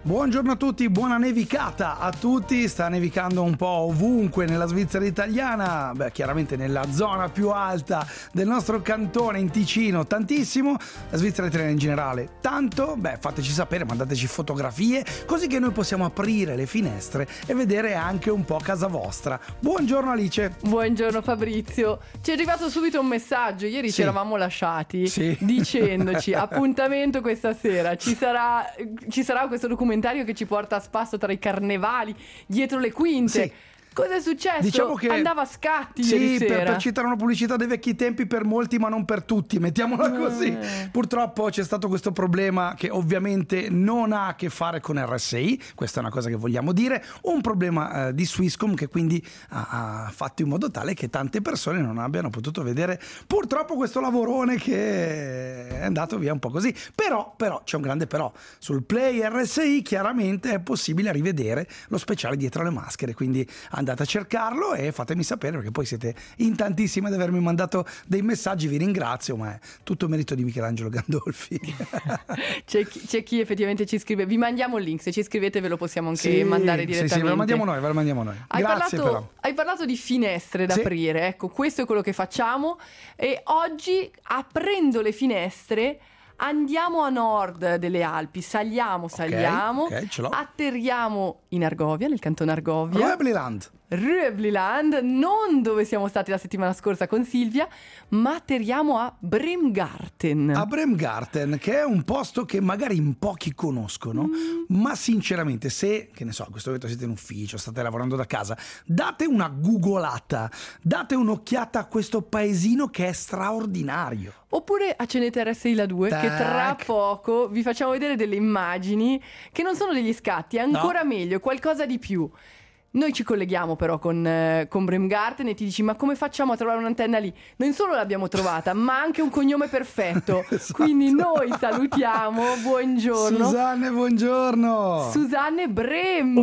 Buongiorno a tutti, buona nevicata a tutti. Sta nevicando un po' ovunque nella Svizzera italiana, chiaramente nella zona più alta del nostro cantone in Ticino tantissimo, la Svizzera italiana in generale tanto. Fateci sapere, mandateci fotografie così che noi possiamo aprire le finestre e vedere anche un po' casa vostra. Buongiorno Alice. Buongiorno Fabrizio. Ci è arrivato subito un messaggio, ieri ci eravamo lasciati dicendoci appuntamento questa sera, ci sarà questo documentario che ci porta a spasso tra i carnevali, dietro le quinte. Sì. Cosa è successo? Diciamo che andava a scatti ieri sera. Per citare una pubblicità dei vecchi tempi, per molti ma non per tutti, mettiamola così. Purtroppo c'è stato questo problema che ovviamente non ha a che fare con RSI, questa è una cosa che vogliamo dire, un problema di Swisscom che quindi ha fatto in modo tale che tante persone non abbiano potuto vedere purtroppo questo lavorone che è andato via un po' così. Però c'è un grande però, sul Play RSI chiaramente è possibile rivedere lo speciale dietro le maschere, quindi andate a cercarlo e fatemi sapere, perché poi siete in tantissimi ad avermi mandato dei messaggi, vi ringrazio, ma è tutto merito di Michelangelo Gandolfi. c'è chi effettivamente ci scrive, vi mandiamo il link, se ci scrivete ve lo possiamo anche mandare direttamente. Sì, ve lo mandiamo noi. Grazie però. Hai parlato di finestre da aprire, ecco, questo è quello che facciamo e oggi, aprendo le finestre, andiamo a nord delle Alpi, saliamo, Okay, ce l'ho. atterriamo in Argovia, nel cantone Argovia. Röbliland, non dove siamo stati la settimana scorsa con Silvia, ma atterriamo a Bremgarten. A Bremgarten, che è un posto che magari in pochi conoscono, ma sinceramente se, che ne so, in questo momento siete in ufficio, state lavorando da casa, date una googolata, date un'occhiata a questo paesino che è straordinario. Oppure accendete RSI La 2, che tra poco vi facciamo vedere delle immagini che non sono degli scatti, è ancora meglio, qualcosa di più. Noi ci colleghiamo però con Bremgarten e ti dici: ma come facciamo a trovare un'antenna lì? Non solo l'abbiamo trovata, ma anche un cognome perfetto. Esatto. Quindi noi salutiamo, buongiorno Susanne, buongiorno. Susanne Brem.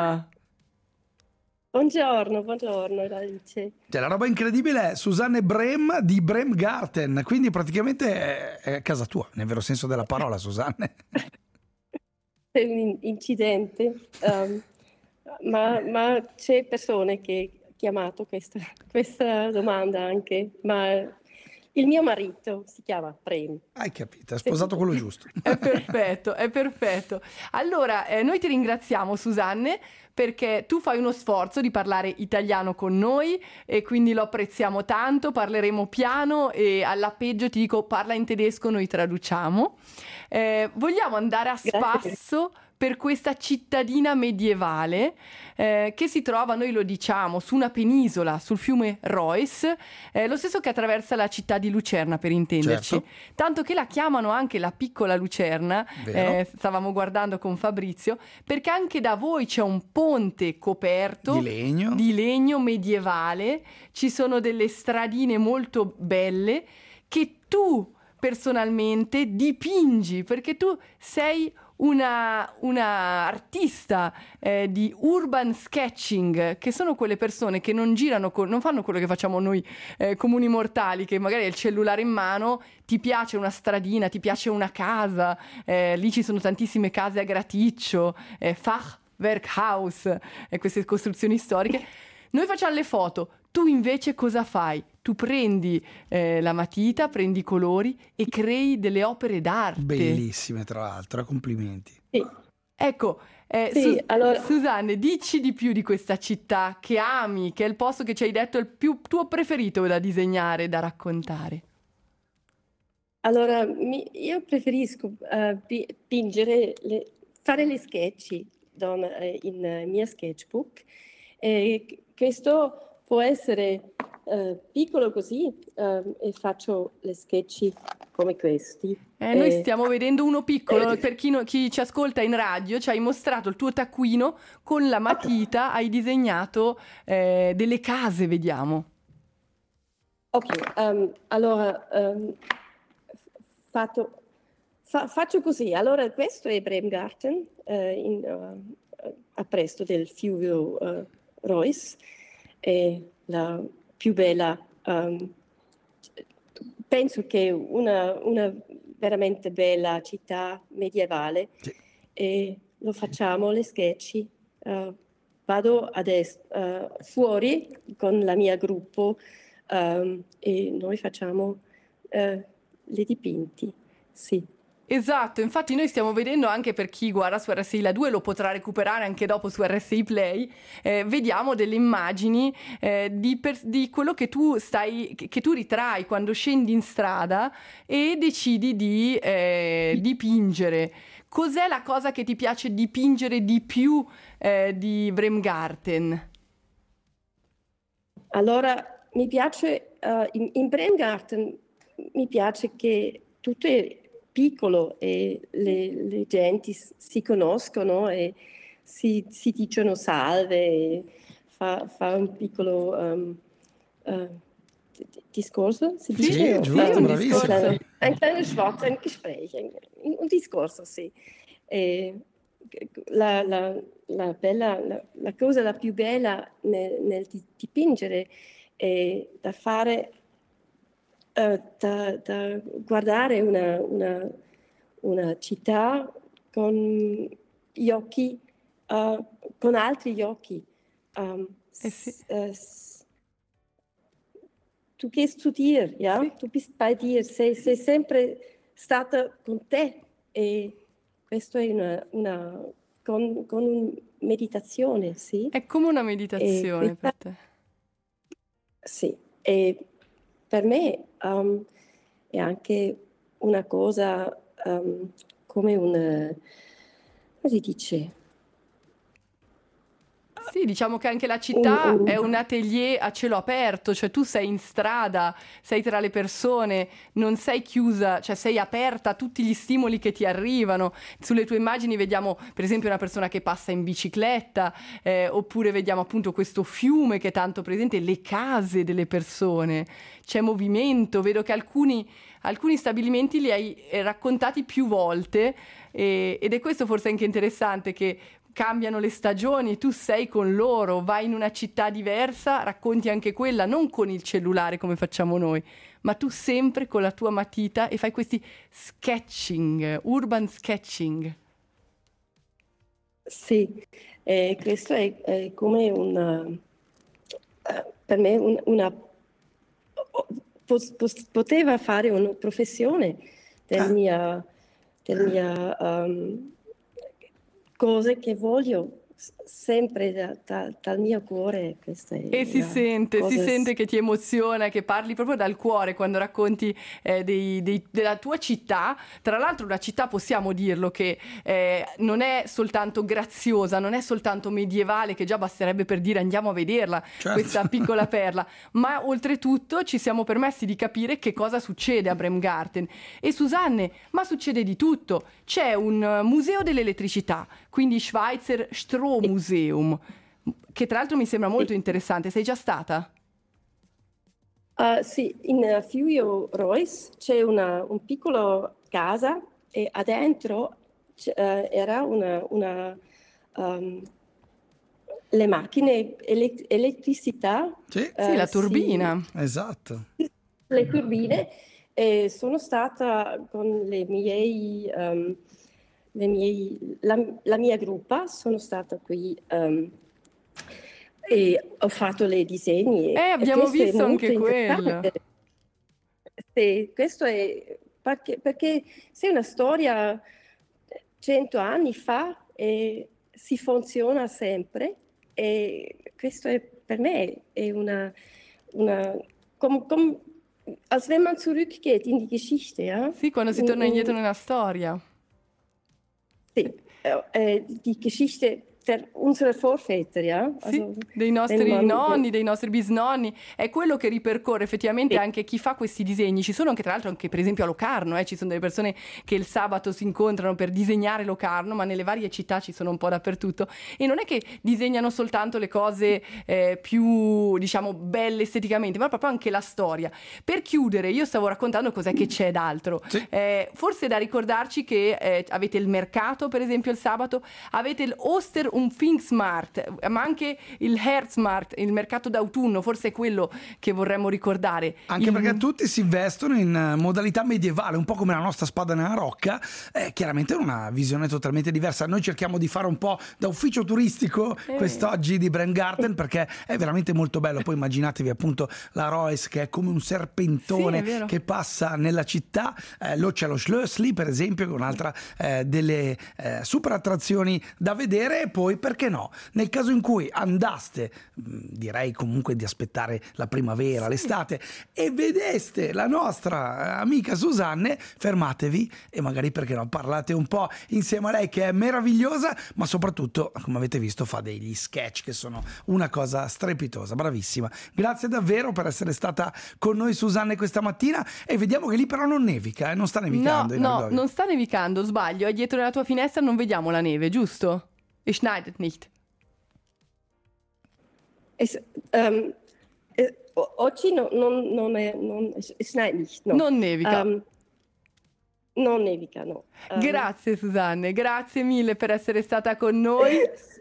Buongiorno Alice. Cioè, la roba incredibile è Susanne Brem di Bremgarten, quindi praticamente è casa tua, nel vero senso della parola, Susanne. È un incidente, ma c'è persone che hanno chiamato questa domanda anche, ma il mio marito si chiama Brem. Hai capito, hai sposato quello giusto. È perfetto. Allora, noi ti ringraziamo Susanne, perché tu fai uno sforzo di parlare italiano con noi e quindi lo apprezziamo tanto, parleremo piano e alla peggio ti dico parla in tedesco, noi traduciamo. Vogliamo andare a spasso per questa cittadina medievale che si trova, noi lo diciamo, su una penisola, sul fiume Reuss, lo stesso che attraversa la città di Lucerna, per intenderci. Certo. Tanto che la chiamano anche la piccola Lucerna, stavamo guardando con Fabrizio, perché anche da voi c'è un ponte coperto di legno medievale, ci sono delle stradine molto belle che tu personalmente dipingi, perché tu sei una artista di urban sketching, che sono quelle persone che non girano non fanno quello che facciamo noi comuni mortali, che magari hai il cellulare in mano, ti piace una stradina, ti piace una casa, lì ci sono tantissime case a graticcio, Fachwerkhaus, queste costruzioni storiche. Noi facciamo le foto, tu invece cosa fai? Tu prendi la matita, prendi i colori e crei delle opere d'arte. Bellissime, tra l'altro, complimenti. Sì. Ecco, allora... Susanne, dici di più di questa città che ami, che è il posto che ci hai detto è il tuo preferito da disegnare, da raccontare. Allora, io preferisco dipingere, fare le sketch in mia sketchbook. Questo può essere piccolo così e faccio le sketch come questi. Noi stiamo vedendo uno piccolo, per chi ci ascolta in radio, ci hai mostrato il tuo taccuino con la matita, hai disegnato delle case, vediamo. Ok, allora faccio così. Allora questo è Bremgarten, a presto del fiume Reuss, è la più bella, penso che una veramente bella città medievale. Sì. E lo facciamo, le sketch. Vado adesso fuori con la mia gruppo e noi facciamo le dipinti, sì. Esatto, infatti noi stiamo vedendo, anche per chi guarda su RSI La 2, lo potrà recuperare anche dopo su RSI Play, vediamo delle immagini di quello che tu ritrai quando scendi in strada e decidi di dipingere. Cos'è la cosa che ti piace dipingere di più di Bremgarten? Allora, mi piace, in Bremgarten mi piace che tutto è piccolo e le genti si conoscono e si dicono salve, e fa un piccolo discorso, si dice? Sì, giusto, bravissimo. Un kleines Wort, un Gespräch, un discorso, sì. La cosa più bella nel dipingere è da fare, da guardare una città con gli occhi, con altri occhi. Tu gehst zu dir, ja? Sì. Tu bist bei dir, sei sempre stata con te e questo è con una meditazione, sì? È come una meditazione per te. Sì, e per me è anche una cosa come come si dice? Sì, diciamo che anche la città è un atelier a cielo aperto, cioè tu sei in strada, sei tra le persone, non sei chiusa, cioè sei aperta a tutti gli stimoli che ti arrivano. Sulle tue immagini vediamo per esempio una persona che passa in bicicletta, oppure vediamo appunto questo fiume che è tanto presente, le case delle persone, c'è movimento, vedo che alcuni stabilimenti li hai raccontati più volte ed è questo forse anche interessante, che cambiano le stagioni, tu sei con loro, vai in una città diversa, racconti anche quella, non con il cellulare come facciamo noi, ma tu sempre con la tua matita e fai questi sketching, urban sketching. Sì, questo è come per me poteva fare una professione del mia cose che voglio sempre dal mio cuore. E si sente che ti emoziona, che parli proprio dal cuore quando racconti della tua città. Tra l'altro una città, possiamo dirlo, che non è soltanto graziosa, non è soltanto medievale, che già basterebbe per dire andiamo a vederla, certo, questa piccola perla, ma oltretutto ci siamo permessi di capire che cosa succede a Bremgarten. E Susanne, ma succede di tutto, c'è un museo dell'elettricità, quindi Schweizer Strommuseum, che tra l'altro mi sembra molto interessante. Sei già stata? Sì, in Fugio Reus c'è un piccolo casa e addentro era le macchine, elettricità. Sì, la turbina. Esatto. Le turbine. E sono stata con la mia gruppa, sono stata qui e ho fatto le disegni. Abbiamo visto anche quello. Sì, questo è perché c'è una storia 100 anni fa e si funziona sempre, e questo è per me è als wenn man zurückgeht in die Geschichte, ja? Sì, quando si torna indietro nella storia. Sì, die Geschichte unserer Vorväter, ja? Sì, dei nostri nonni, dei nostri bisnonni, è quello che ripercorre effettivamente anche chi fa questi disegni. Ci sono anche, tra l'altro, anche per esempio a Locarno, ci sono delle persone che il sabato si incontrano per disegnare Locarno, ma nelle varie città ci sono un po' dappertutto, e non è che disegnano soltanto le cose più, diciamo, belle esteticamente, ma proprio anche la storia. Per chiudere, io stavo raccontando cos'è che c'è d'altro. Sì. Forse da ricordarci che avete il mercato, per esempio il sabato, avete il Oster un Pfingstmarkt, ma anche il Herbstmarkt, il mercato d'autunno, forse è quello che vorremmo ricordare. Anche perché tutti si vestono in modalità medievale, un po' come la nostra spada nella rocca, chiaramente una visione totalmente diversa. Noi cerchiamo di fare un po' da ufficio turistico quest'oggi di Brand Garten, perché è veramente molto bello. Poi immaginatevi appunto la Reuss che è come un serpentone che passa nella città, c'è lo Schlössli per esempio, che è un'altra delle super attrazioni da vedere. E poi perché no, nel caso in cui andaste, direi comunque di aspettare la primavera, l'estate, e vedeste la nostra amica Susanne, fermatevi e magari, perché no, parlate un po' insieme a lei, che è meravigliosa, ma soprattutto, come avete visto, fa degli sketch che sono una cosa strepitosa. Bravissima, grazie davvero per essere stata con noi, Susanne, questa mattina. E vediamo che lì però non nevica, non sta nevicando. No, non sta nevicando, sbaglio, è dietro la tua finestra, non vediamo la neve, giusto? Es schneidet nicht. Oggi non schneit nicht. No. Non nevica. Non nevica, no. Grazie Susanne, grazie mille per essere stata con noi.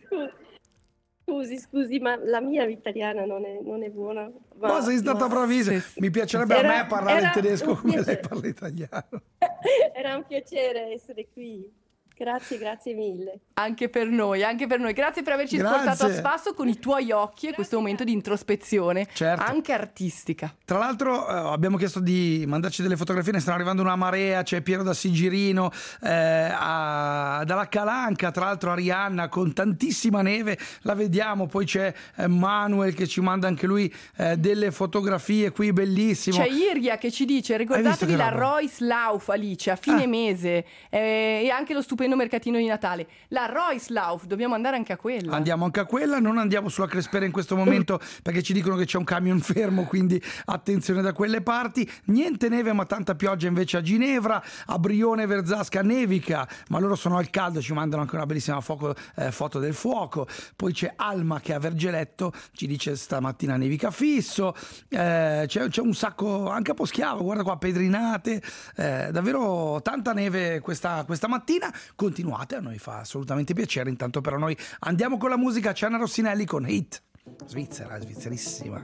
Scusi, ma la mia italiana non è buona. Ma sei stata bravissima. Mi piacerebbe a me parlare in tedesco come lei parla italiano. Era un piacere essere qui. Grazie mille. Anche per noi. Grazie per averci portato a spasso con i tuoi occhi e questo momento di introspezione, anche artistica. Tra l'altro abbiamo chiesto di mandarci delle fotografie, ne stanno arrivando una marea. C'è Piero da Sigirino, dalla Calanca, tra l'altro Arianna con tantissima neve, la vediamo. Poi c'è Manuel che ci manda anche lui delle fotografie qui, bellissimo. C'è Iria che ci dice: ricordatevi la Reuss Lauf, Alice, a fine mese, e anche lo stupendo mercatino di Natale. La Reuss Lauf, dobbiamo andare anche a quella. Andiamo anche a quella, non andiamo sulla Crespera in questo momento perché ci dicono che c'è un camion fermo, quindi attenzione da quelle parti. Niente neve ma tanta pioggia invece a Ginevra, a Brione Verzasca nevica, ma loro sono al caldo, ci mandano anche una bellissima foto del fuoco. Poi c'è Alma che a Vergeletto ci dice stamattina nevica fisso, c'è un sacco anche a Poschiavo, guarda qua, Pedrinate, davvero tanta neve questa mattina. Continuate, a noi fa assolutamente piacere. Intanto però noi andiamo con la musica. C'è Anna Rossinelli con Hit. Svizzerissima.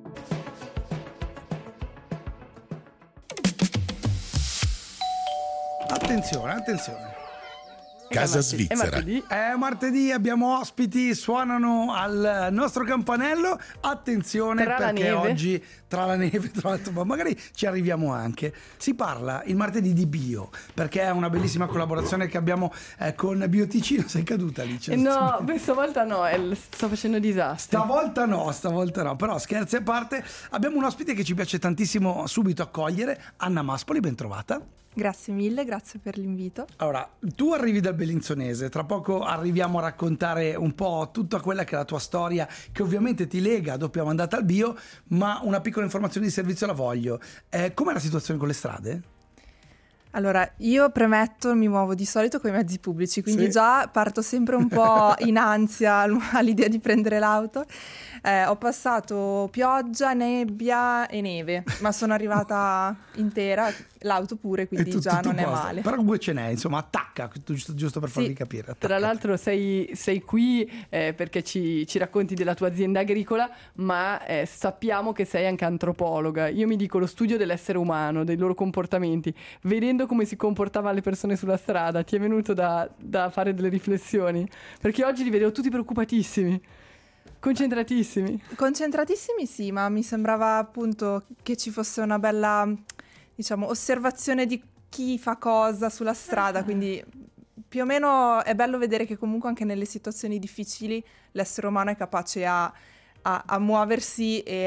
Attenzione. Casa Svizzera. È martedì, abbiamo ospiti, suonano al nostro campanello. Attenzione, perché oggi tra la neve, tra l'altro, ma magari ci arriviamo anche. Si parla il martedì di bio, perché è una bellissima collaborazione che abbiamo con Bioticino. Sei caduta lì? No, stavolta no, sto facendo disastri. Stavolta no, però scherzi a parte, abbiamo un ospite che ci piace tantissimo subito accogliere, Anna Maspoli, ben trovata. Grazie mille, grazie per l'invito. Allora, tu arrivi dal Bellinzonese, tra poco arriviamo a raccontare un po' tutta quella che è la tua storia, che ovviamente ti lega a doppia mandata al bio, ma una piccola informazione di servizio la voglio. Com'è la situazione con le strade? Allora, io premetto, mi muovo di solito con i mezzi pubblici, quindi già parto sempre un po' in ansia all'idea di prendere l'auto. Ho passato pioggia, nebbia e neve, ma sono arrivata intera, l'auto pure, quindi già non è male. Però comunque ce n'è, insomma, attacca, giusto per farvi capire. Attacca. Tra l'altro sei qui perché ci racconti della tua azienda agricola, ma sappiamo che sei anche antropologa. Io mi dico lo studio dell'essere umano, dei loro comportamenti. Vedendo come si comportavano le persone sulla strada, ti è venuto da fare delle riflessioni? Perché oggi li vedevo tutti preoccupatissimi. Concentratissimi, sì, ma mi sembrava appunto che ci fosse una bella, osservazione di chi fa cosa sulla strada, quindi più o meno è bello vedere che comunque anche nelle situazioni difficili l'essere umano è capace a muoversi e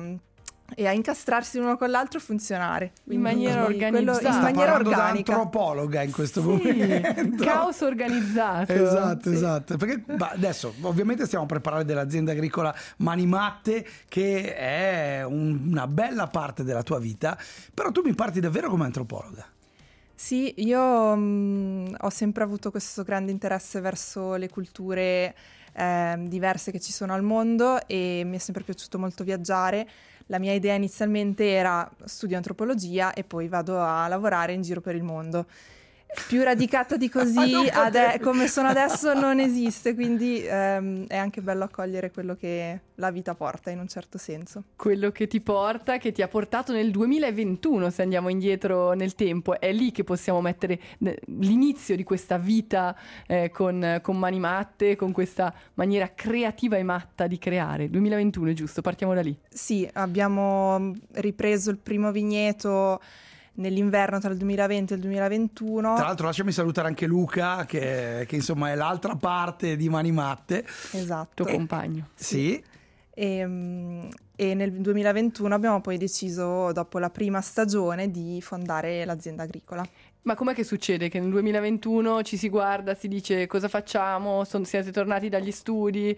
a incastrarsi l'uno con l'altro e funzare in maniera organizzata. In maniera organica. Da antropologa in questo momento. Caos organizzato. Esatto. Perché adesso ovviamente stiamo a preparare dell'azienda agricola Manimatte, che è una bella parte della tua vita, però tu mi parti davvero come antropologa. Sì, io ho sempre avuto questo grande interesse verso le culture diverse che ci sono al mondo e mi è sempre piaciuto molto viaggiare. La mia idea inizialmente era studio antropologia e poi vado a lavorare in giro per il mondo. più radicata di così come sono adesso non esiste, quindi è anche bello accogliere quello che la vita porta in un certo senso. Quello che ti porta, che ti ha portato nel 2021, se andiamo indietro nel tempo, è lì che possiamo mettere l'inizio di questa vita con Mani Matte, con questa maniera creativa e matta di creare. 2021, giusto? Partiamo da lì. Sì, abbiamo ripreso il primo vigneto nell'inverno tra il 2020 e il 2021. Tra l'altro lasciami salutare anche Luca che insomma è l'altra parte di Mani Matte. Esatto. Tuo compagno. Sì. E nel 2021 abbiamo poi deciso, dopo la prima stagione, di fondare l'azienda agricola. Ma com'è che succede che nel 2021 ci si guarda, si dice cosa facciamo, siete tornati dagli studi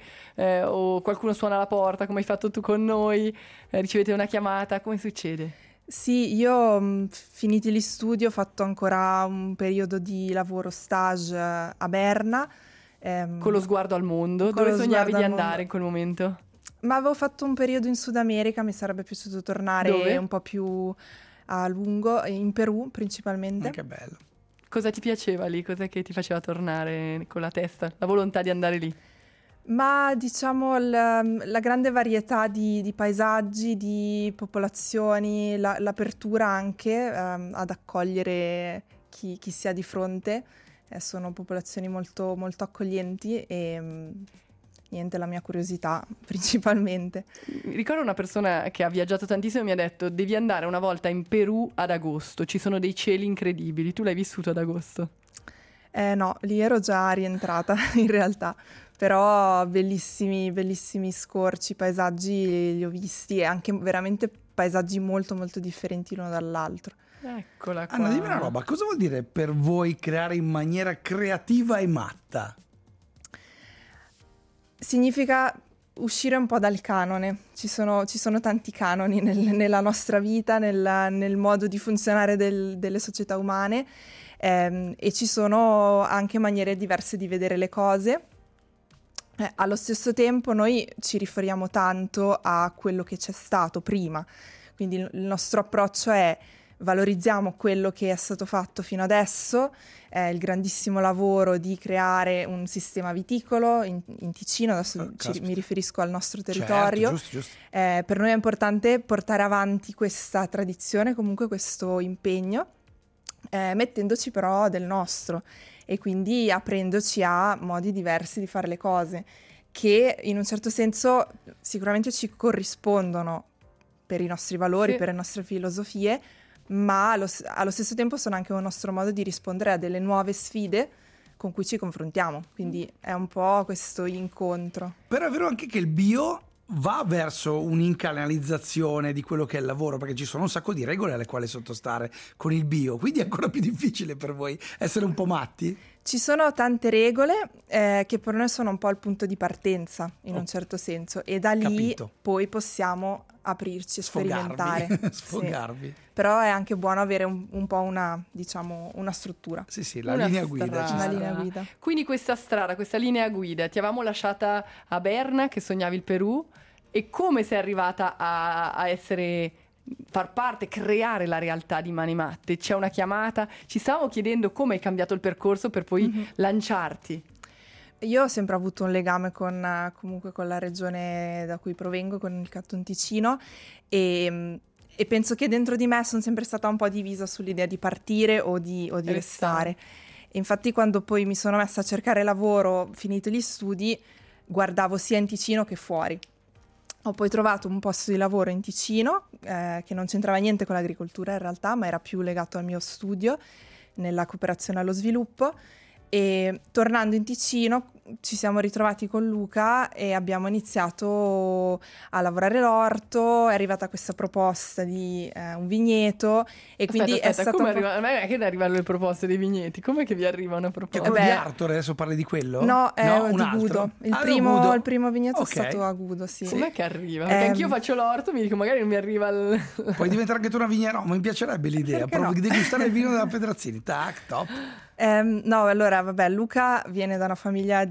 o qualcuno suona alla porta come hai fatto tu con noi, ricevete una chiamata, come succede? Sì, io finiti gli studi ho fatto ancora un periodo di lavoro stage a Berna. Con lo sguardo al mondo, dove sognavi di andare in quel momento? Ma avevo fatto un periodo in Sud America, mi sarebbe piaciuto tornare Dove? Un po' più a lungo, in Perù principalmente. Che bello. Cosa ti piaceva lì? Cos'è che ti faceva tornare con la testa, la volontà di andare lì? Ma diciamo la grande varietà di paesaggi, di popolazioni, l'apertura anche ad accogliere chi si ha di fronte. Sono popolazioni molto, molto accoglienti e niente, la mia curiosità principalmente. Ricordo una persona che ha viaggiato tantissimo e mi ha detto: devi andare una volta in Perù ad agosto, ci sono dei cieli incredibili. Tu l'hai vissuto ad agosto? No, lì ero già rientrata in realtà, però bellissimi, bellissimi scorci, paesaggi li ho visti e anche veramente paesaggi molto molto differenti l'uno dall'altro. Eccola qua. Anna, dimmi una roba, cosa vuol dire per voi creare in maniera creativa e matta? Significa uscire un po' dal canone. Ci sono tanti canoni nella nostra vita, nel modo di funzionare delle società umane, e ci sono anche maniere diverse di vedere le cose. Allo stesso tempo noi ci riferiamo tanto a quello che c'è stato prima, quindi il nostro approccio è: valorizziamo quello che è stato fatto fino adesso, il grandissimo lavoro di creare un sistema viticolo in Ticino, adesso mi riferisco al nostro territorio. Certo, giusto. Per noi è importante portare avanti questa tradizione, comunque questo impegno, mettendoci però del nostro e quindi aprendoci a modi diversi di fare le cose, che in un certo senso sicuramente ci corrispondono per i nostri valori, per le nostre filosofie, ma allo stesso tempo sono anche un nostro modo di rispondere a delle nuove sfide con cui ci confrontiamo, quindi è un po' questo incontro. Però è vero anche che il bio va verso un'incanalizzazione di quello che è il lavoro, perché ci sono un sacco di regole alle quali sottostare con il bio, quindi è ancora più difficile per voi essere un po' matti? Ci sono tante regole che per noi sono un po' il punto di partenza in un certo senso, e da lì poi possiamo aprirci, sperimentare. Sfogarvi. Sì. Però è anche buono avere un po' una struttura. Sì, la linea guida. Una linea guida. Quindi questa strada, questa linea guida, ti avevamo lasciata a Berna, che sognavi il Perù, e come sei arrivata a far parte, creare la realtà di Mani Matte? C'è una chiamata? Ci stavamo chiedendo come hai cambiato il percorso per poi lanciarti. Io ho sempre avuto un legame comunque con la regione da cui provengo, con il Canton Ticino, e penso che dentro di me sono sempre stata un po' divisa sull'idea di partire o di restare. E infatti quando poi mi sono messa a cercare lavoro, finito gli studi, guardavo sia in Ticino che fuori. Ho poi trovato un posto di lavoro in Ticino che non c'entrava niente con l'agricoltura in realtà, ma era più legato al mio studio nella cooperazione allo sviluppo. E tornando in Ticino ci siamo ritrovati con Luca e abbiamo iniziato a lavorare l'orto. È arrivata questa proposta di un vigneto e quindi è stato come a me che arrivano le proposte dei vigneti? Com'è che vi arrivano proposte? Cioè, quello di Arthur, adesso parli di quello? No, è un di altro. Gudo. Il primo vigneto è stato a Gudo, sì. Com'è che arriva? Perché anch'io faccio l'orto, mi dico magari non mi arriva il... Puoi diventare anche tu una vigneria? No, mi piacerebbe l'idea. Provo di degustare il vino della Pedrazzini. Tac, top. No, allora, vabbè, Luca viene da una famiglia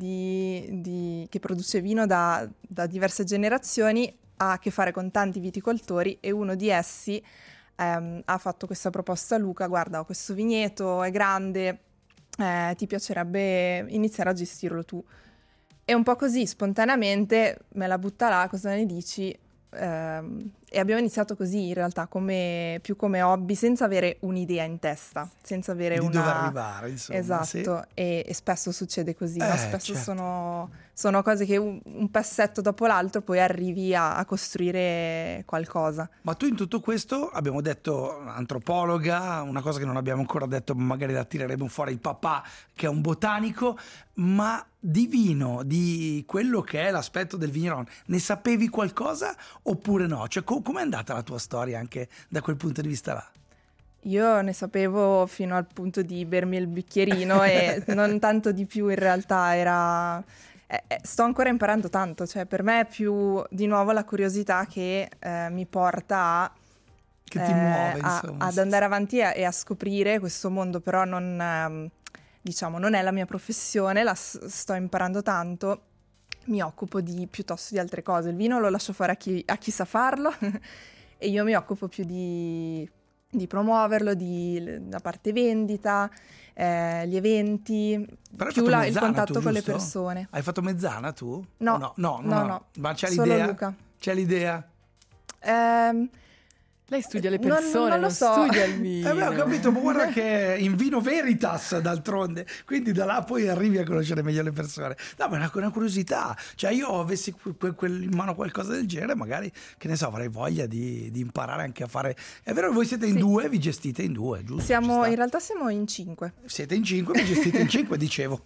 che produce vino da diverse generazioni, ha a che fare con tanti viticoltori e uno di essi ha fatto questa proposta a Luca: guarda, ho questo vigneto, è grande, ti piacerebbe iniziare a gestirlo tu. E un po' così, spontaneamente, me la butta là, cosa ne dici? E abbiamo iniziato così in realtà, più come hobby, senza avere un'idea in testa, senza avere dove arrivare, insomma. Esatto, sì. E spesso succede così, no? Spesso certo. sono cose che un passetto dopo l'altro poi arrivi a costruire qualcosa. Ma tu in tutto questo, abbiamo detto antropologa, una cosa che non abbiamo ancora detto, magari la tireremo fuori il papà che è un botanico, ma di vino, di quello che è l'aspetto del vigneron, ne sapevi qualcosa oppure no? Cioè com'è andata la tua storia anche da quel punto di vista là? Io ne sapevo fino al punto di bermi il bicchierino e non tanto di più in realtà, sto ancora imparando tanto, cioè per me è più di nuovo la curiosità che mi porta che ti muove, insomma, ad andare avanti e a scoprire questo mondo, però non è la mia professione, sto imparando tanto, mi occupo piuttosto di altre cose. Il vino lo lascio fare a chi sa farlo e io mi occupo più di promuoverlo, la parte vendita, gli eventi, più il contatto con le persone. Hai fatto Mezzana tu? No. Ma c'è solo l'idea? Luca. C'è l'idea? Lei studia le persone, non lo so. studia il vino. Ho capito, ma guarda che in vino veritas d'altronde, quindi da là poi arrivi a conoscere meglio le persone. No, ma è una curiosità, cioè io avessi in mano qualcosa del genere, magari, che ne so, avrei voglia di imparare anche a fare. È vero che voi siete in due, vi gestite in due, giusto? In realtà siamo in 5. Siete in 5, vi gestite in 5, dicevo.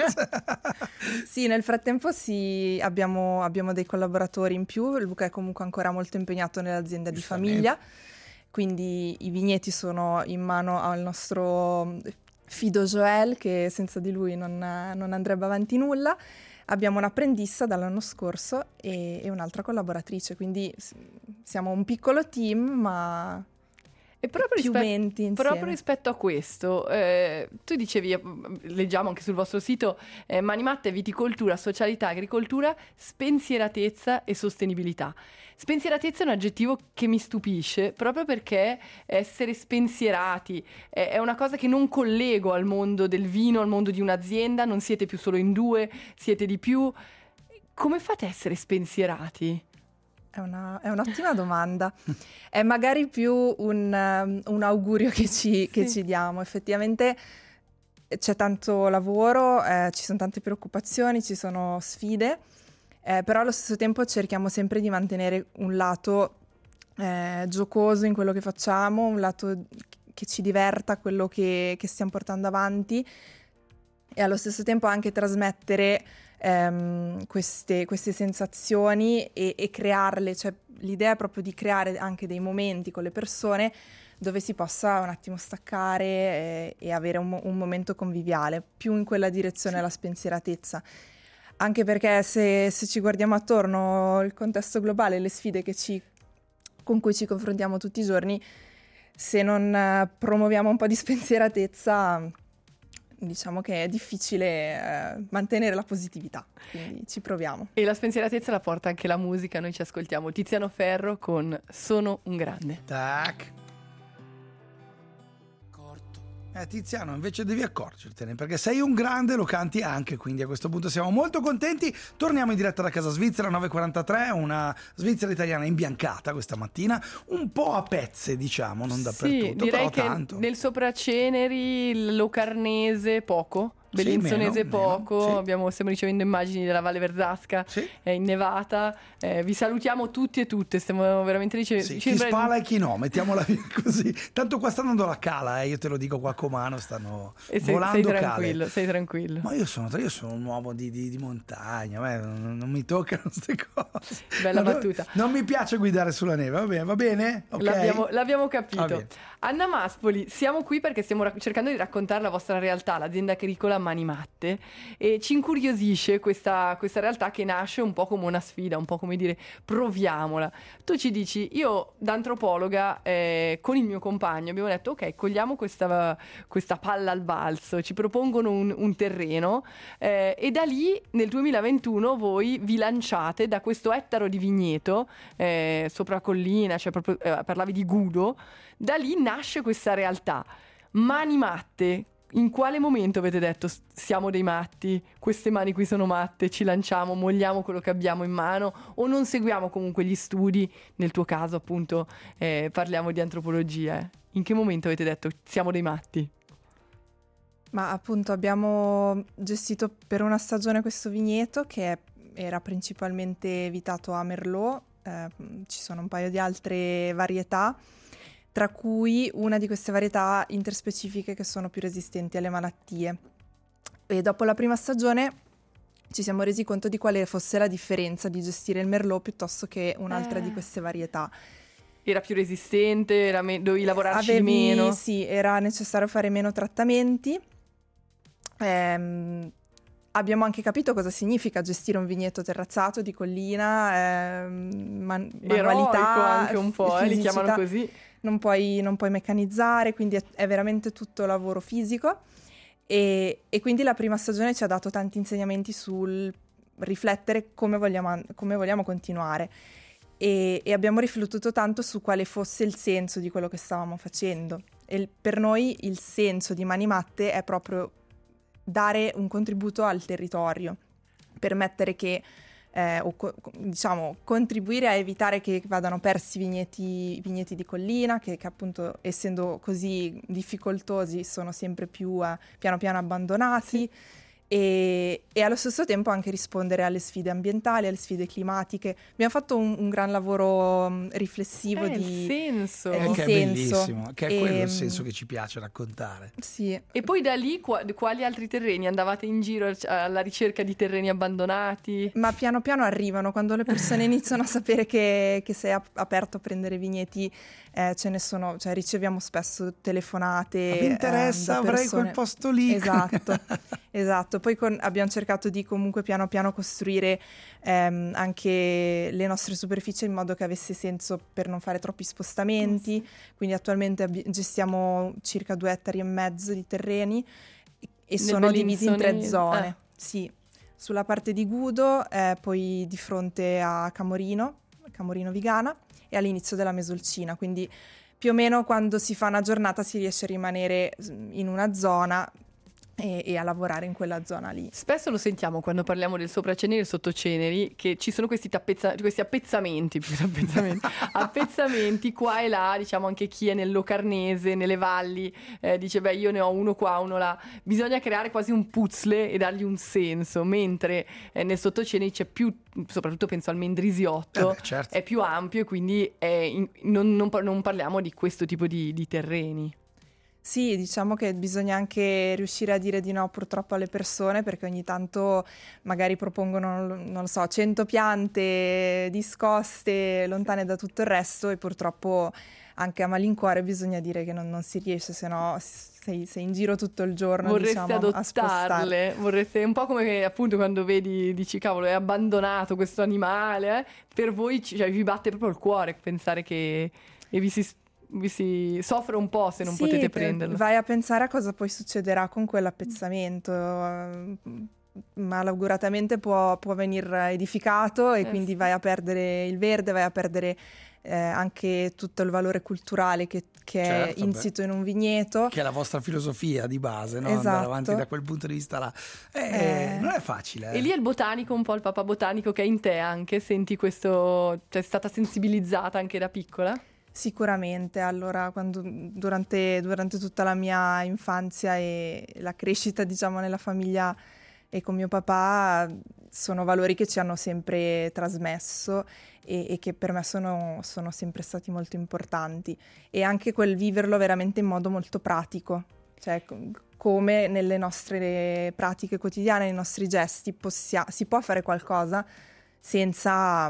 Sì, nel frattempo abbiamo dei collaboratori in più. Luca è comunque ancora molto impegnato nell'azienda di famiglia, quindi i vigneti sono in mano al nostro fido Joel, che senza di lui non andrebbe avanti nulla. Abbiamo un'apprendista dall'anno scorso e un'altra collaboratrice, quindi siamo un piccolo team, ma e proprio menti insieme. Proprio rispetto a questo, tu dicevi, leggiamo anche sul vostro sito, Manimatte, viticoltura, socialità, agricoltura, spensieratezza e sostenibilità. Spensieratezza è un aggettivo che mi stupisce, proprio perché essere spensierati è una cosa che non collego al mondo del vino, al mondo di un'azienda. Non siete più solo in due, siete di più. Come fate a essere spensierati? È un'ottima domanda. È magari più un augurio che ci diamo. Effettivamente c'è tanto lavoro, ci sono tante preoccupazioni, ci sono sfide, però allo stesso tempo cerchiamo sempre di mantenere un lato giocoso in quello che facciamo, un lato che ci diverta, quello che stiamo portando avanti, e allo stesso tempo anche trasmettere queste sensazioni e crearle, cioè l'idea è proprio di creare anche dei momenti con le persone dove si possa un attimo staccare e avere un momento conviviale, più in quella direzione la spensieratezza. Anche perché se ci guardiamo attorno, il contesto globale, le sfide con cui ci confrontiamo tutti i giorni, se non promuoviamo un po' di spensieratezza, diciamo che è difficile mantenere la positività, quindi ci proviamo. E la spensieratezza la porta anche la musica. Noi ci ascoltiamo Tiziano Ferro con Sono un grande. Tac. Tiziano, invece devi accorgertene, perché sei un grande, lo canti anche, quindi a questo punto siamo molto contenti. Torniamo in diretta da Casa Svizzera, 9:43, una Svizzera italiana imbiancata questa mattina, un po' a pezze, diciamo, non dappertutto, sì, direi però che tanto. Nel Sopraceneri, Locarnese poco, Bellinzonese poco, meno, sì. Stiamo ricevendo immagini della Valle Verzasca, sì. Innevata. Vi salutiamo tutti e tutte, stiamo veramente ricevendo. Sì, chi spala e chi no, mettiamola via così. Tanto qua sta andando la cala, io te lo dico qua a Comano, stanno volando cale. Sei tranquillo. Ma io sono un uomo di montagna, non mi toccano queste cose. Bella battuta. Non mi piace guidare sulla neve, va bene? Okay. L'abbiamo capito. Anna Maspoli, siamo qui perché stiamo cercando di raccontare la vostra realtà, l'azienda agricola Manimatte, e ci incuriosisce questa realtà che nasce un po' come una sfida, un po' come dire proviamola. Tu ci dici, io da antropologa con il mio compagno abbiamo detto ok, cogliamo questa palla al balzo, ci propongono un terreno e da lì nel 2021 voi vi lanciate da questo ettaro di vigneto sopra collina, cioè proprio parlavi di Gudo. Da lì nasce questa realtà. Manimatte, in quale momento avete detto siamo dei matti, queste mani qui sono matte, ci lanciamo, molliamo quello che abbiamo in mano, o non seguiamo comunque gli studi? Nel tuo caso appunto parliamo di antropologia. In che momento avete detto siamo dei matti? Ma appunto abbiamo gestito per una stagione questo vigneto che era principalmente vitato a Merlot, ci sono un paio di altre varietà, tra cui una di queste varietà interspecifiche che sono più resistenti alle malattie. E dopo la prima stagione ci siamo resi conto di quale fosse la differenza di gestire il Merlot piuttosto che un'altra di queste varietà. Era più resistente? Dovevi lavorarci di meno? Sì, era necessario fare meno trattamenti. Abbiamo anche capito cosa significa gestire un vigneto terrazzato di collina, manualità anche un po', li chiamano così. Non puoi meccanizzare, quindi è veramente tutto lavoro fisico e quindi la prima stagione ci ha dato tanti insegnamenti sul riflettere come vogliamo continuare e abbiamo riflettuto tanto su quale fosse il senso di quello che stavamo facendo. E per noi il senso di Mani Matte è proprio dare un contributo al territorio, permettere che contribuire a evitare che vadano persi vigneti di collina che appunto essendo così difficoltosi sono sempre più piano piano abbandonati. E allo stesso tempo anche rispondere alle sfide ambientali, alle sfide climatiche. Abbiamo fatto un gran lavoro riflessivo di senso. Che è bellissimo, che è quello il senso che ci piace raccontare. Sì. E poi da lì quali altri terreni? Andavate in giro alla ricerca di terreni abbandonati? Ma piano piano arrivano, quando le persone iniziano a sapere che sei aperto a prendere vigneti, ce ne sono, cioè riceviamo spesso telefonate. Mi interessa, avrei quel posto lì. Esatto. Poi abbiamo cercato di comunque piano piano costruire anche le nostre superfici in modo che avesse senso per non fare troppi spostamenti. Quindi attualmente gestiamo circa 2,5 ettari di terreni e sono divisi in 3 zone. Sì, sulla parte di Gudo, poi di fronte a Camorino Vigana e all'inizio della Mesolcina. Quindi più o meno quando si fa una giornata si riesce a rimanere in una zona e a lavorare in quella zona lì. Spesso lo sentiamo quando parliamo del sopraceneri e del sottoceneri, che ci sono questi appezzamenti qua e là, diciamo anche chi è nel Locarnese, nelle valli, dice beh io ne ho uno qua, uno là. Bisogna creare quasi un puzzle e dargli un senso, mentre nel sottoceneri c'è più, soprattutto penso al Mendrisiotto, certo. È più ampio e quindi non parliamo di questo tipo di terreni. Sì, diciamo che bisogna anche riuscire a dire di no purtroppo alle persone, perché ogni tanto magari propongono, non lo so, 100 piante discoste, lontane da tutto il resto, e purtroppo anche a malincuore bisogna dire che non si riesce, se no sei in giro tutto il giorno. Vorreste adottarle, vorreste un po' come appunto quando dici cavolo è abbandonato questo animale, per voi vi batte proprio il cuore pensare che vi si soffre un po' se non potete prenderlo. Vai a pensare a cosa poi succederà con quell'appezzamento. Malauguratamente può venire edificato e quindi vai a perdere il verde, vai a perdere anche tutto il valore culturale che è insito in un vigneto, che è la vostra filosofia di base, no? Esatto. Andare avanti da quel punto di vista là non è facile. E lì è il botanico, un po' il papà botanico che è in te anche, senti questo, cioè è stata sensibilizzata anche da piccola? Sicuramente, allora durante tutta la mia infanzia e la crescita diciamo nella famiglia e con mio papà sono valori che ci hanno sempre trasmesso e che per me sono sempre stati molto importanti, e anche quel viverlo veramente in modo molto pratico, cioè come nelle nostre pratiche quotidiane, nei nostri gesti si può fare qualcosa senza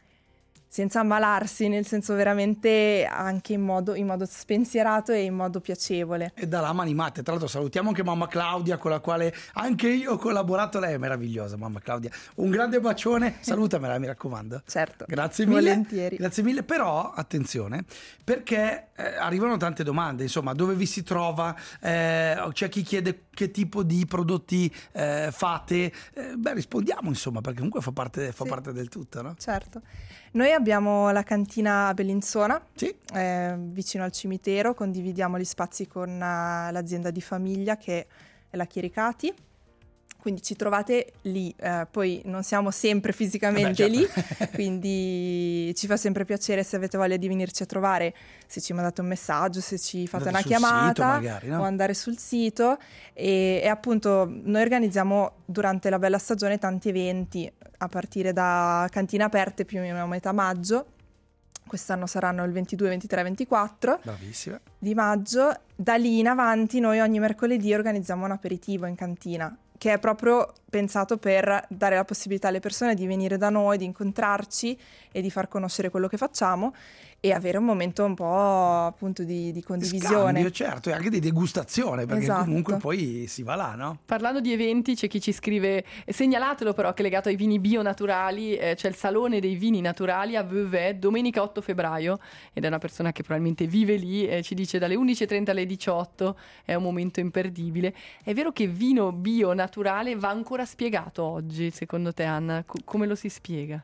ammalarsi, nel senso veramente anche in modo spensierato e in modo piacevole. E da là Mani Matte. Tra l'altro salutiamo anche mamma Claudia, con la quale anche io ho collaborato. Lei è meravigliosa, mamma Claudia. Un grande bacione, salutamela mi raccomando. Certo, grazie mille. Volentieri. Grazie mille, però attenzione, perché arrivano tante domande, insomma, dove vi si trova, c'è chi chiede che tipo di prodotti fate, rispondiamo insomma, perché comunque fa parte del tutto, no? Certo. Noi abbiamo la cantina a Bellinzona, sì. Vicino al cimitero, condividiamo gli spazi con l'azienda di famiglia che è la Chiericati. Quindi ci trovate lì, poi non siamo sempre fisicamente lì, quindi ci fa sempre piacere se avete voglia di venirci a trovare, se ci mandate un messaggio, se ci fate una chiamata magari, no? O andare sul sito e appunto noi organizziamo durante la bella stagione tanti eventi a partire da cantine aperte più o meno a metà maggio. Quest'anno saranno il 22, 23, 24 Bravissima. Di maggio. Da lì in avanti noi ogni mercoledì organizziamo un aperitivo in cantina, che è proprio pensato per dare la possibilità alle persone di venire da noi, di incontrarci e di far conoscere quello che facciamo e avere un momento un po' appunto di condivisione. Scambio, certo, e anche di degustazione, perché comunque poi si va là, no? Parlando di eventi, c'è chi ci scrive, segnalatelo però che è legato ai vini bio naturali, c'è il Salone dei Vini Naturali a Vevey, domenica 8 febbraio, ed è una persona che probabilmente vive lì, ci dice dalle 11.30 alle 18, è un momento imperdibile. È vero che vino bio naturale va ancora spiegato oggi, secondo te, Anna? Come lo si spiega?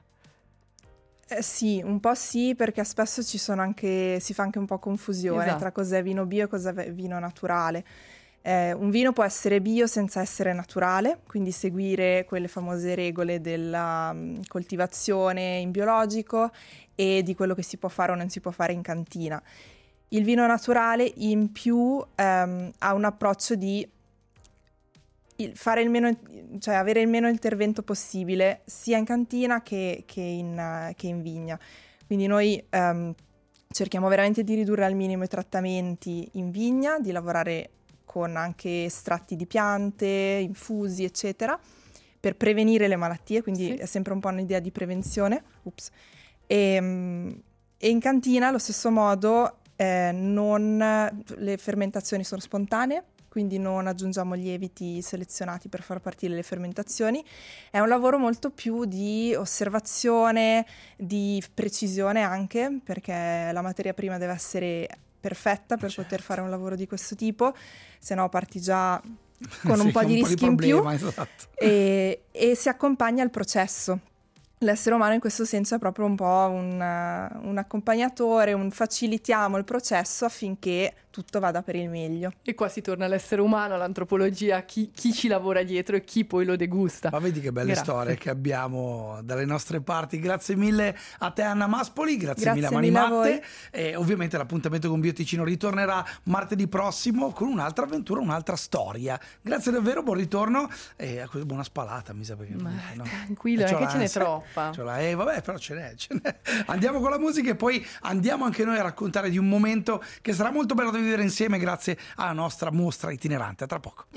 Sì, un po' sì, perché spesso si fa anche un po' confusione tra cos'è vino bio e cos'è vino naturale. Un vino può essere bio senza essere naturale, quindi seguire quelle famose regole della coltivazione in biologico e di quello che si può fare o non si può fare in cantina. Il vino naturale in più ha un approccio di fare avere il meno intervento possibile sia in cantina che in vigna. Quindi noi cerchiamo veramente di ridurre al minimo i trattamenti in vigna, di lavorare con anche estratti di piante, infusi, eccetera, per prevenire le malattie, quindi è sempre un po' un'idea di prevenzione. E in cantina, allo stesso modo, le fermentazioni sono spontanee, quindi non aggiungiamo lieviti selezionati per far partire le fermentazioni. È un lavoro molto più di osservazione, di precisione anche, perché la materia prima deve essere perfetta per poter fare un lavoro di questo tipo, se no parti già con un po' di rischi in più, e si accompagna al processo. L'essere umano in questo senso è proprio un po' un accompagnatore, facilitiamo il processo affinché tutto vada per il meglio. E qua si torna all'essere umano, all'antropologia, chi ci lavora dietro e chi poi lo degusta. Ma vedi che belle storie che abbiamo dalle nostre parti. Grazie mille a te, Anna Maspoli, grazie mille a Manimatte, e ovviamente l'appuntamento con Bioticino ritornerà martedì prossimo con un'altra avventura, un'altra storia. Grazie davvero, buon ritorno e buona spalata, mi sa, perché tranquillo, è che ce n'è troppa. Vabbè, però ce n'è. Andiamo con la musica e poi andiamo anche noi a raccontare di un momento che sarà molto bello da vivere insieme grazie alla nostra mostra itinerante. A tra poco.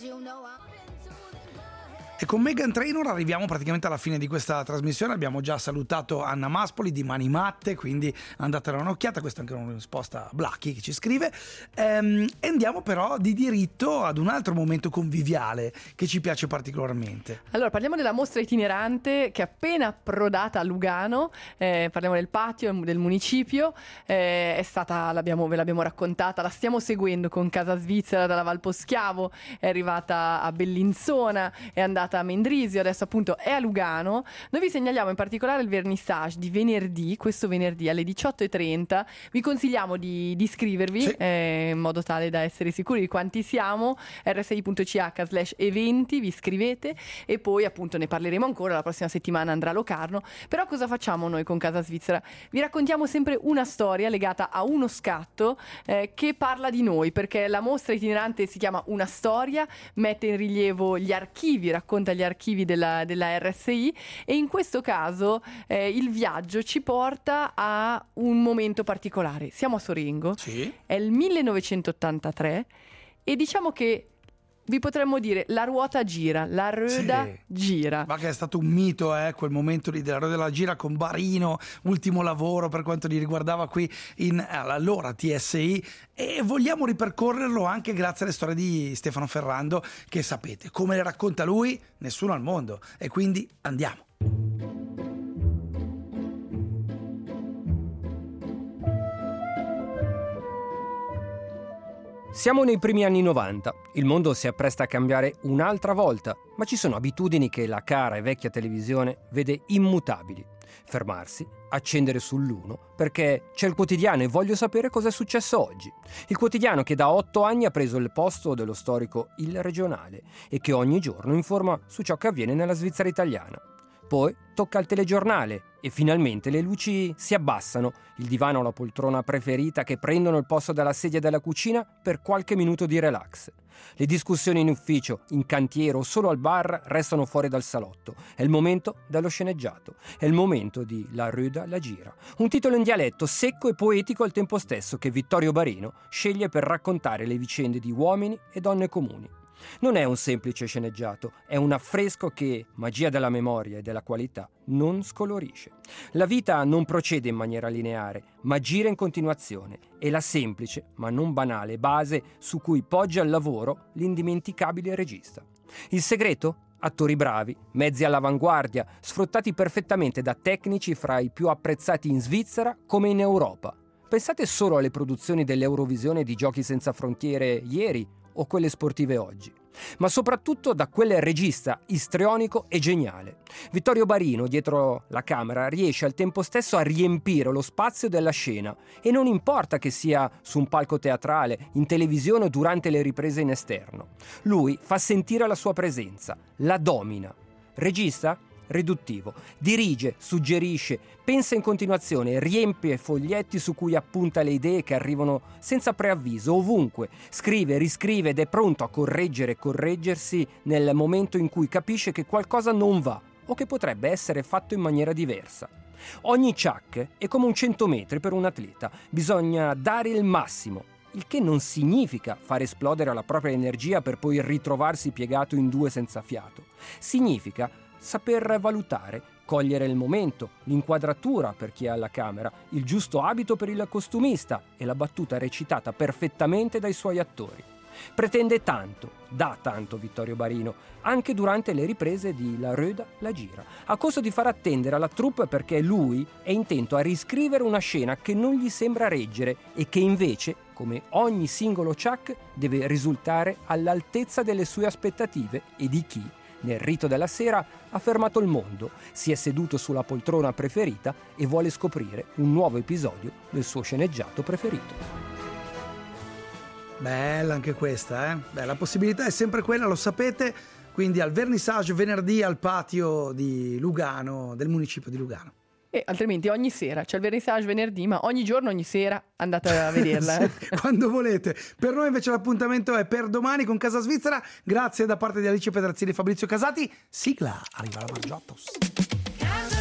E con Meghan Trainor arriviamo praticamente alla fine di questa trasmissione. Abbiamo già salutato Anna Maspoli di Manimatte, quindi andate a dare un'occhiata. Questa è anche una risposta a Blacchi che ci scrive. E andiamo però di diritto ad un altro momento conviviale che ci piace particolarmente. Allora, parliamo della mostra itinerante che è appena approdata a Lugano. Parliamo del patio del municipio. È stata, ve l'abbiamo raccontata, la stiamo seguendo con Casa Svizzera dalla Val Poschiavo, è arrivata a Bellinzona, è andata a Mendrisio, adesso appunto è a Lugano. Noi vi segnaliamo in particolare il vernissage di questo venerdì alle 18.30. Vi consigliamo di iscrivervi in modo tale da essere sicuri di quanti siamo. rsi.ch/eventi, vi iscrivete e poi appunto ne parleremo ancora. La prossima settimana andrà a Locarno. Però cosa facciamo noi con Casa Svizzera? Vi raccontiamo sempre una storia legata a uno scatto che parla di noi, perché la mostra itinerante si chiama Una storia, mette in rilievo gli archivi, racconta gli archivi della RSI, e in questo caso il viaggio ci porta a un momento particolare. Siamo a Sorengo, è il 1983 e diciamo che vi potremmo dire la ruota gira, la Röda gira. Ma che è stato un mito, quel momento lì della Röda gira con Barino, ultimo lavoro per quanto li riguardava qui allora TSI, e vogliamo ripercorrerlo anche grazie alle storie di Stefano Ferrando, che sapete, come le racconta lui, nessuno al mondo, e quindi andiamo. Siamo nei primi anni 90, il mondo si appresta a cambiare un'altra volta, ma ci sono abitudini che la cara e vecchia televisione vede immutabili. Fermarsi, accendere sull'uno, perché c'è il quotidiano e voglio sapere cosa è successo oggi. Il quotidiano che da 8 anni ha preso il posto dello storico Il Regionale e che ogni giorno informa su ciò che avviene nella Svizzera italiana. Poi tocca al telegiornale e finalmente le luci si abbassano, il divano o la poltrona preferita che prendono il posto della sedia della cucina per qualche minuto di relax. Le discussioni in ufficio, in cantiere o solo al bar restano fuori dal salotto. È il momento dello sceneggiato, è il momento di La Ruda la gira, un titolo in dialetto secco e poetico al tempo stesso che Vittorio Barino sceglie per raccontare le vicende di uomini e donne comuni. Non è un semplice sceneggiato, è un affresco che, magia della memoria e della qualità, non scolorisce. La vita non procede in maniera lineare, ma gira in continuazione. È la semplice, ma non banale, base su cui poggia il lavoro l'indimenticabile regista. Il segreto? Attori bravi, mezzi all'avanguardia, sfruttati perfettamente da tecnici fra i più apprezzati in Svizzera come in Europa. Pensate solo alle produzioni dell'Eurovisione di Giochi senza frontiere ieri o quelle sportive oggi, ma soprattutto da quel regista istrionico e geniale. Vittorio Barino, dietro la camera, riesce al tempo stesso a riempire lo spazio della scena e non importa che sia su un palco teatrale, in televisione o durante le riprese in esterno. Lui fa sentire la sua presenza, la domina. Regista? Riduttivo. Dirige, suggerisce, pensa in continuazione, riempie foglietti su cui appunta le idee che arrivano senza preavviso, ovunque. Scrive, riscrive ed è pronto a correggere e correggersi nel momento in cui capisce che qualcosa non va o che potrebbe essere fatto in maniera diversa. Ogni ciak è come un 100 metri per un atleta. Bisogna dare il massimo, il che non significa far esplodere la propria energia per poi ritrovarsi piegato in due senza fiato. Significa saper valutare, cogliere il momento, l'inquadratura per chi è alla camera, il giusto abito per il costumista e la battuta recitata perfettamente dai suoi attori. Pretende tanto, dà tanto Vittorio Barino, anche durante le riprese di La Ruda la gira, a costo di far attendere alla troupe perché lui è intento a riscrivere una scena che non gli sembra reggere e che invece, come ogni singolo ciak, deve risultare all'altezza delle sue aspettative e di chi, nel rito della sera, ha fermato il mondo, si è seduto sulla poltrona preferita e vuole scoprire un nuovo episodio del suo sceneggiato preferito. Bella anche questa, eh? Beh, la possibilità è sempre quella, lo sapete, quindi al vernissage venerdì al patio di Lugano, del municipio di Lugano. E altrimenti ogni sera c'è il vernissage venerdì, ma ogni giorno, ogni sera andate a vederla. Sì, quando volete. Per noi invece l'appuntamento è per domani con Casa Svizzera. Grazie da parte di Alice Pedrazzini e Fabrizio Casati. Sigla, arriva la Margiottos.